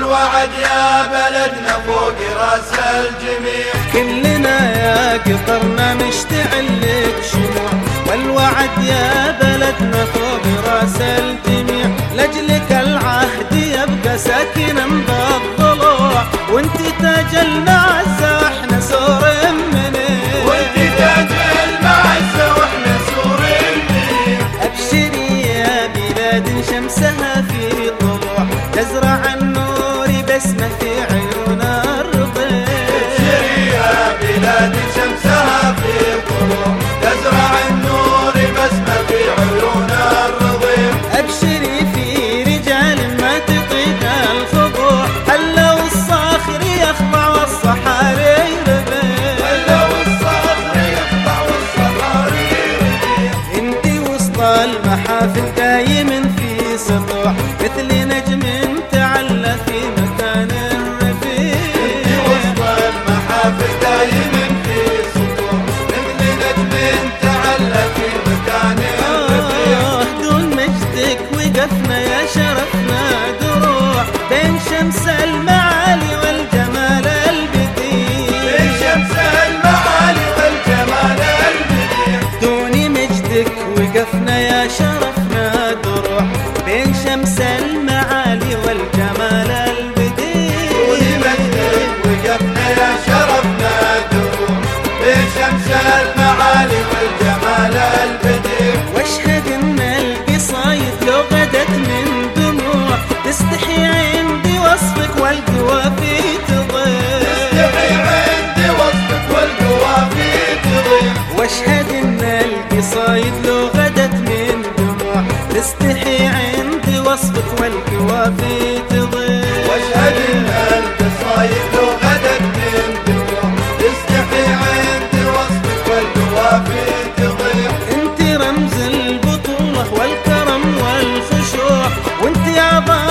والوعد يا بلدنا فوق راس الجميع. كلنا يا قطرنا نشتعل لك شموع، والوعد يا بلدنا فوق راس الجميع. لاجلك العهد يبقى ساكنا بالضلوع، وانت تاج المعزة واحنا سور منير، وانت تاج المعزة واحنا سور منير. ابشري يا بلاد شمسها في طلوع، تزرع النور بسمة في عيون الرضيع. ابشري يا بلاد شمسها في طلوع، تزرع النور بسمة في عيون الرضيع. ابشري في رجال ما تطيق الخضوع، حلوا الصخر يخضع والصحاري ربيع، حلوا الصخر يخضع والصحاري ربيع. انتي وسط المحافل دايم في سطوع، مثل نجم تعلى في مكان رفيع. انتي وسط المحافل دايم في سطوع، مثل نجم تعلى في مكان رفيع. دون مجدك وقفنا يا شرفنا دروع، بين شمس المعالي والجمال البديع، بين شمس المعالي والجمال البديع. دون مجدك وقفنا يا شرفنا دروع، بين شمس المعالي والجمال البديع. دون مجدك وقفنا يا شرفنا دروع، بين شمس المعالي والجمال البديع. واشهد ان القصايد لو غدت من دموع، تستحي عندي وصفك والقوافي تضيع، تستحي عندي وصفك والقوافي تضيع. واشهد ان القصايد لو غدت من دموع، تستحي عندي وصفك والقوافي تضيع. واشهد ان القصايد لو غدت من دموع، تستحي عندي وصفك والقوافي تضيع. انت رمز البطولة والكرم والخشوع، وانت يا